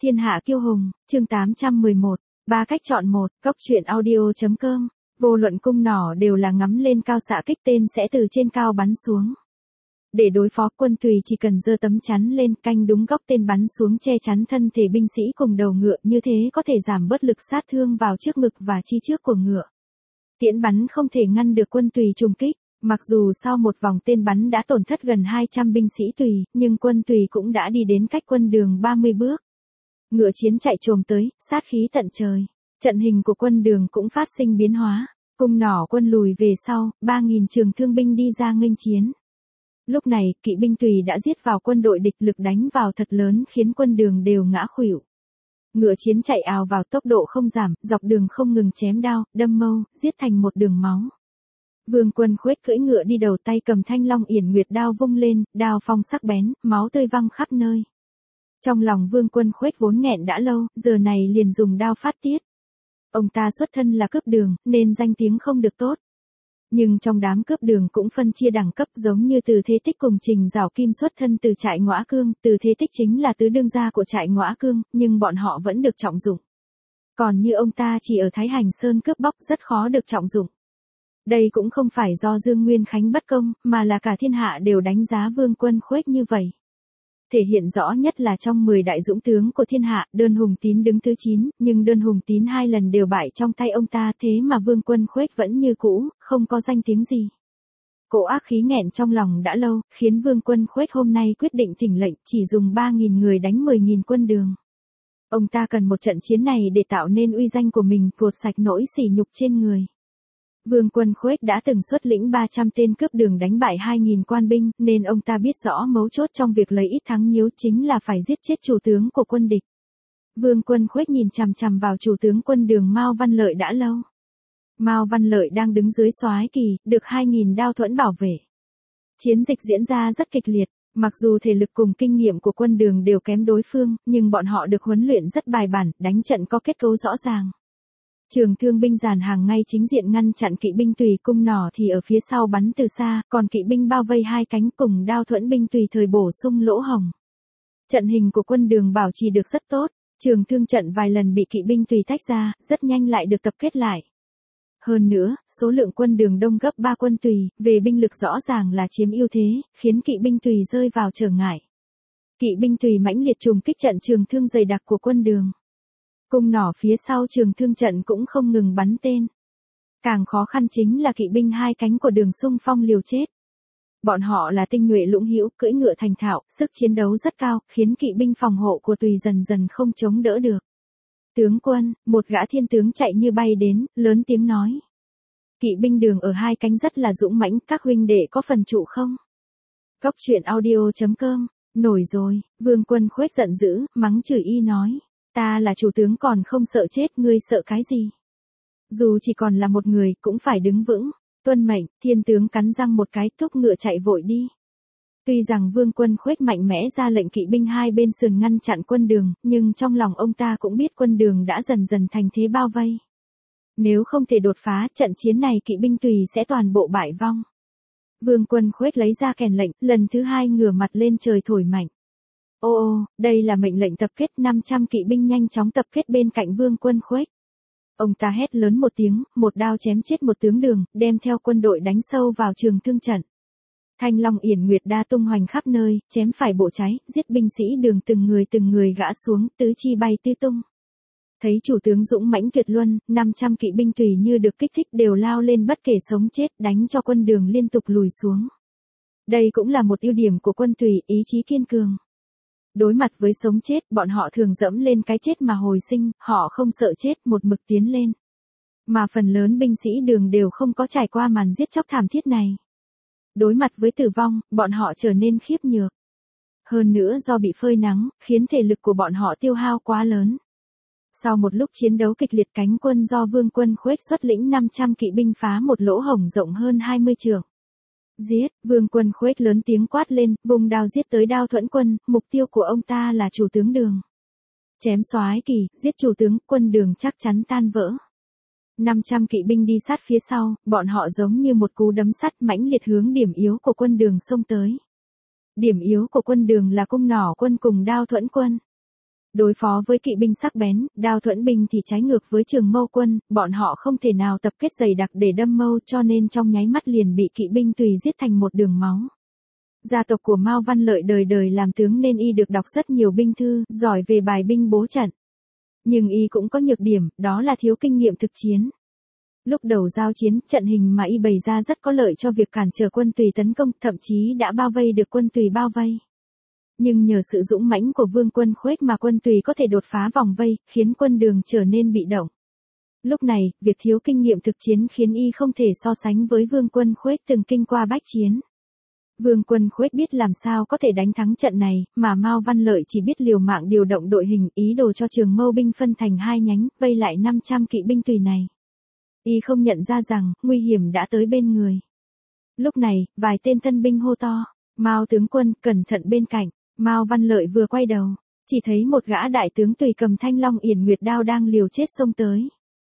Thiên hạ kiêu hùng, chương 811, ba cách chọn một, góc truyện audio.com, vô luận cung nỏ đều là ngắm lên cao xạ kích tên sẽ từ trên cao bắn xuống. Để đối phó quân Tùy chỉ cần giơ tấm chắn lên canh đúng góc tên bắn xuống che chắn thân thể binh sĩ cùng đầu ngựa, như thế có thể giảm bớt lực sát thương vào trước ngực và chi trước của ngựa. Tiễn bắn không thể ngăn được quân Tùy trùng kích. Mặc dù sau một vòng tên bắn đã tổn thất gần 200 binh sĩ Tùy, nhưng quân Tùy cũng đã đi đến cách quân Đường 30 bước. Ngựa chiến chạy chồm tới, sát khí tận trời. Trận hình của quân Đường cũng phát sinh biến hóa. Cung nỏ quân lùi về sau, 3.000 trường thương binh đi ra nghênh chiến. Lúc này, kỵ binh Tùy đã giết vào quân đội địch, lực đánh vào thật lớn khiến quân Đường đều ngã khuỵu. Ngựa chiến chạy ào vào, tốc độ không giảm, dọc đường không ngừng chém đao, đâm mâu, giết thành một đường máu. Vương Quân Khuếch cưỡi ngựa đi đầu, tay cầm thanh long yển nguyệt đao vung lên, đao phong sắc bén, máu tươi văng khắp nơi. Trong lòng Vương Quân Khuếch vốn nghẹn đã lâu, giờ này liền dùng đao phát tiết. Ông ta xuất thân là cướp đường, nên danh tiếng không được tốt. Nhưng trong đám cướp đường cũng phân chia đẳng cấp, giống như Từ Thế Tích cùng Trình Giảo Kim xuất thân từ trại Ngõa Cương, Từ Thế Tích chính là tứ đương gia của trại Ngõa Cương, nhưng bọn họ vẫn được trọng dụng. Còn như ông ta chỉ ở Thái Hành Sơn cướp bóc, rất khó được trọng dụng. Đây cũng không phải do Dương Nguyên Khánh bất công, mà là cả thiên hạ đều đánh giá Vương Quân Khuếch như vậy. Thể hiện rõ nhất là trong 10 đại dũng tướng của thiên hạ, Đơn Hùng Tín đứng thứ 9, nhưng Đơn Hùng Tín 2 lần đều bại trong tay ông ta, thế mà Vương Quân Khuếch vẫn như cũ, không có danh tiếng gì. Cỗ ác khí nghẹn trong lòng đã lâu, khiến Vương Quân Khuếch hôm nay quyết định thỉnh lệnh chỉ dùng 3.000 người đánh 10.000 quân Đường. Ông ta cần một trận chiến này để tạo nên uy danh của mình, cột sạch nỗi sỉ nhục trên người. Vương Quân Khuếch đã từng xuất lĩnh 300 tên cướp đường đánh bại 2.000 quan binh, nên ông ta biết rõ mấu chốt trong việc lấy ít thắng nhiều chính là phải giết chết chủ tướng của quân địch. Vương Quân Khuếch nhìn chằm chằm vào chủ tướng quân Đường Mao Văn Lợi đã lâu. Mao Văn Lợi đang đứng dưới Soái Kỳ, được 2.000 đao thuẫn bảo vệ. Chiến dịch diễn ra rất kịch liệt, mặc dù thể lực cùng kinh nghiệm của quân Đường đều kém đối phương, nhưng bọn họ được huấn luyện rất bài bản, đánh trận có kết cấu rõ ràng. Trường thương binh dàn hàng ngay chính diện ngăn chặn kỵ binh Tùy, cung nỏ thì ở phía sau bắn từ xa, còn kỵ binh bao vây hai cánh cùng đao thuẫn binh Tùy thời bổ sung lỗ hổng. Trận hình của quân Đường bảo trì được rất tốt, trường thương trận vài lần bị kỵ binh Tùy tách ra, rất nhanh lại được tập kết lại. Hơn nữa, số lượng quân Đường đông gấp 3 quân Tùy, về binh lực rõ ràng là chiếm ưu thế, khiến kỵ binh Tùy rơi vào trở ngại. Kỵ binh Tùy mãnh liệt trùng kích trận trường thương dày đặc của quân Đường. Cung nỏ phía sau trường thương trận cũng không ngừng bắn tên. Càng khó khăn chính là kỵ binh hai cánh của Đường xung phong liều chết. Bọn họ là tinh nhuệ lũng hữu, cưỡi ngựa thành thạo, sức chiến đấu rất cao, khiến kỵ binh phòng hộ của Tùy dần dần không chống đỡ được. Tướng quân, một gã thiên tướng chạy như bay đến, lớn tiếng nói. Kỵ binh Đường ở hai cánh rất là dũng mãnh, các huynh đệ có phần trụ không? Góc truyện audio.com, nổi rồi, Vương Quân Khuếch giận dữ, mắng chửi y nói. Ta là chủ tướng còn không sợ chết, ngươi sợ cái gì? Dù chỉ còn là một người, cũng phải đứng vững. Tuân mệnh, thiên tướng cắn răng một cái, thúc ngựa chạy vội đi. Tuy rằng Vương Quân Khuếch mạnh mẽ ra lệnh kỵ binh hai bên sườn ngăn chặn quân Đường, nhưng trong lòng ông ta cũng biết quân Đường đã dần dần thành thế bao vây. Nếu không thể đột phá, trận chiến này kỵ binh Tùy sẽ toàn bộ bại vong. Vương Quân Khuếch lấy ra kèn lệnh, lần thứ hai ngửa mặt lên trời thổi mạnh. Ô, đây là mệnh lệnh tập kết, 500 kỵ binh nhanh chóng tập kết bên cạnh Vương Quân Khuếch. Ông ta hét lớn một tiếng, một đao chém chết một tướng Đường, đem theo quân đội đánh sâu vào trường thương trận. Thanh long yển nguyệt đa tung hoành khắp nơi, chém phải bộ trái, giết binh sĩ Đường từng người gã xuống, tứ chi bay tứ tung. Thấy chủ tướng dũng mãnh tuyệt luân, 500 kỵ binh Tùy như được kích thích đều lao lên bất kể sống chết, đánh cho quân Đường liên tục lùi xuống. Đây cũng là một ưu điểm của quân Tùy, ý chí kiên cường. Đối mặt với sống chết, bọn họ thường dẫm lên cái chết mà hồi sinh, họ không sợ chết, một mực tiến lên. Mà phần lớn binh sĩ Đường đều không có trải qua màn giết chóc thảm thiết này. Đối mặt với tử vong, bọn họ trở nên khiếp nhược. Hơn nữa do bị phơi nắng, khiến thể lực của bọn họ tiêu hao quá lớn. Sau một lúc chiến đấu kịch liệt, cánh quân do Vương Quân Khuếch xuất lĩnh 500 kỵ binh phá một lỗ hổng rộng hơn 20 trượng. Giết, Vương Quân Khuếch lớn tiếng quát lên, vùng đao giết tới đao thuẫn quân, mục tiêu của ông ta là chủ tướng Đường. Chém Soái Kỳ, giết chủ tướng, quân Đường chắc chắn tan vỡ. 500 kỵ binh đi sát phía sau, bọn họ giống như một cú đấm sắt mãnh liệt hướng điểm yếu của quân Đường xông tới. Điểm yếu của quân Đường là cung nỏ quân cùng đao thuẫn quân. Đối phó với kỵ binh sắc bén, Đao Thuẫn binh thì trái ngược với Trường Mâu quân, bọn họ không thể nào tập kết dày đặc để đâm mâu cho nên trong nháy mắt liền bị kỵ binh tùy giết thành một đường máu. Gia tộc của Mao Văn Lợi đời đời làm tướng nên y được đọc rất nhiều binh thư, giỏi về bài binh bố trận. Nhưng y cũng có nhược điểm, đó là thiếu kinh nghiệm thực chiến. Lúc đầu giao chiến, trận hình mà y bày ra rất có lợi cho việc cản trở quân Tùy tấn công, thậm chí đã bao vây được quân Tùy bao vây. Nhưng nhờ sự dũng mãnh của Vương Quân Khuếch mà quân Tùy có thể đột phá vòng vây, khiến quân Đường trở nên bị động. Lúc này, việc thiếu kinh nghiệm thực chiến khiến y không thể so sánh với Vương Quân Khuếch từng kinh qua bách chiến. Vương Quân Khuếch biết làm sao có thể đánh thắng trận này, mà Mao Văn Lợi chỉ biết liều mạng điều động đội hình, ý đồ cho Trường Mâu binh phân thành hai nhánh, vây lại 500 kỵ binh Tùy này. Y không nhận ra rằng, nguy hiểm đã tới bên người. Lúc này, vài tên tân binh hô to, Mao tướng quân, cẩn thận bên cạnh. Mao Văn Lợi vừa quay đầu, chỉ thấy một gã đại tướng Tùy cầm Thanh Long Yển Nguyệt đao đang liều chết xông tới.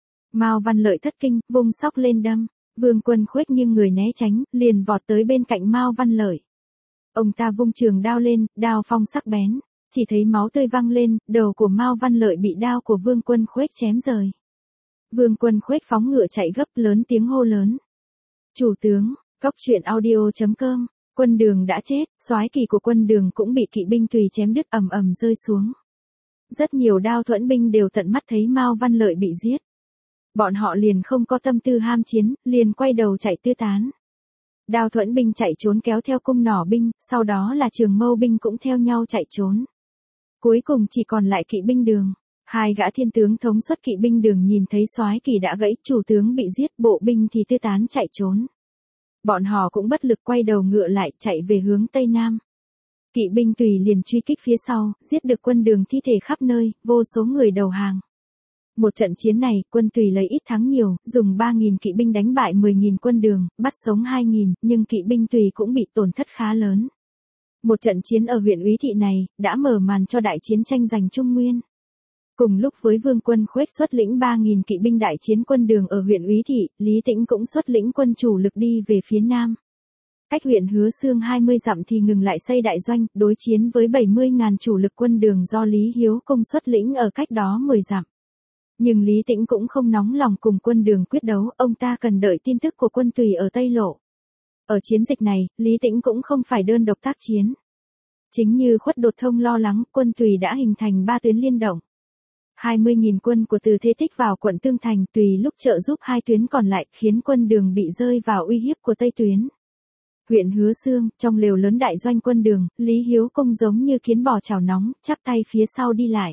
Mao Văn Lợi thất kinh, vung sóc lên đâm. Vương Quân Khuếch nghiêng người né tránh, liền vọt tới bên cạnh Mao Văn Lợi. Ông ta vung trường đao lên, đao phong sắc bén, chỉ thấy máu tươi văng lên, đầu của Mao Văn Lợi bị đao của Vương Quân Khuếch chém rời. Vương Quân Khuếch phóng ngựa chạy gấp, lớn tiếng hô lớn. Chủ tướng, coctruyện.audio.com, quân Đường đã chết, soái kỳ của quân Đường cũng bị kỵ binh Tùy chém đứt ầm ầm rơi xuống. Rất nhiều Đao Thuẫn binh đều tận mắt thấy Mao Văn Lợi bị giết. Bọn họ liền không có tâm tư ham chiến, liền quay đầu chạy tứ tán. Đao Thuẫn binh chạy trốn kéo theo cung nỏ binh, sau đó là Trường Mâu binh cũng theo nhau chạy trốn. Cuối cùng chỉ còn lại kỵ binh Đường. Hai gã thiên tướng thống suất kỵ binh Đường nhìn thấy soái kỳ đã gãy, chủ tướng bị giết, bộ binh thì tứ tán chạy trốn. Bọn họ cũng bất lực quay đầu ngựa lại, chạy về hướng Tây Nam. Kỵ binh Tùy liền truy kích phía sau, giết được quân Đường thi thể khắp nơi, vô số người đầu hàng. Một trận chiến này, quân Tùy lấy ít thắng nhiều, dùng 3.000 kỵ binh đánh bại 10.000 quân Đường, bắt sống 2.000, nhưng kỵ binh Tùy cũng bị tổn thất khá lớn. Một trận chiến ở huyện Úy Thị này, đã mở màn cho đại chiến tranh giành Trung Nguyên. Cùng lúc với Vương Quân Khuếch xuất lĩnh 3.000 kỵ binh đại chiến quân Đường ở huyện Úy Thị, Lý Tĩnh cũng xuất lĩnh quân chủ lực đi về phía Nam. Cách huyện Hứa Xương 20 dặm thì ngừng lại xây đại doanh, đối chiến với 70.000 chủ lực quân Đường do Lý Hiếu Công xuất lĩnh ở cách đó 10 dặm. Nhưng Lý Tĩnh cũng không nóng lòng cùng quân Đường quyết đấu, ông ta cần đợi tin tức của quân Tùy ở Tây Lộ. Ở chiến dịch này, Lý Tĩnh cũng không phải đơn độc tác chiến. Chính như Khuất Đột Thông lo lắng, quân Tùy đã hình thành 3 tuyến liên động. 20.000 quân của Từ Thế Tích vào quận Tương Thành, Tùy lúc trợ giúp hai tuyến còn lại, khiến quân Đường bị rơi vào uy hiếp của Tây tuyến. Huyện Hứa Xương, trong lều lớn đại doanh quân Đường, Lý Hiếu Công giống như kiến bò chảo nóng, chắp tay phía sau đi lại.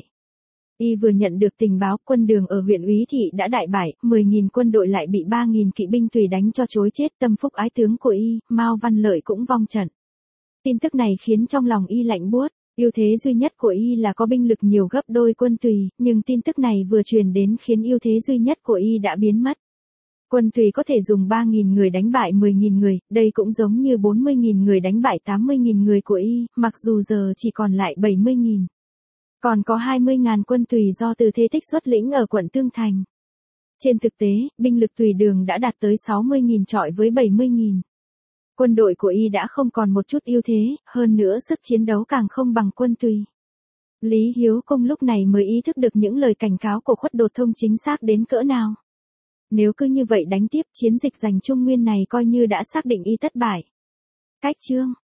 Y vừa nhận được tình báo quân Đường ở huyện Úy Thị đã đại bại, 10.000 quân đội lại bị 3.000 kỵ binh Tùy đánh cho trối chết, tâm phúc ái tướng của Y, Mao Văn Lợi cũng vong trận. Tin tức này khiến trong lòng Y lạnh buốt, ưu thế duy nhất của Y là có binh lực nhiều gấp đôi quân Tùy, nhưng tin tức này vừa truyền đến khiến ưu thế duy nhất của Y đã biến mất. Quân Tùy có thể dùng 3.000 người đánh bại 10.000 người, đây cũng giống như 40.000 người đánh bại 80.000 người của Y, mặc dù giờ chỉ còn lại 70.000. Còn có 20.000 quân Tùy do Từ Thế Tích xuất lĩnh ở quận Tương Thành. Trên thực tế, binh lực Tùy Đường đã đạt tới 60.000 trọi với 70.000. Quân đội của Y đã không còn một chút ưu thế, hơn nữa sức chiến đấu càng không bằng quân Tùy. Lý Hiếu Công lúc này mới ý thức được những lời cảnh cáo của Khuất Đột Thông chính xác đến cỡ nào. Nếu cứ như vậy đánh tiếp, chiến dịch giành Trung Nguyên này coi như đã xác định Y thất bại. Cách chương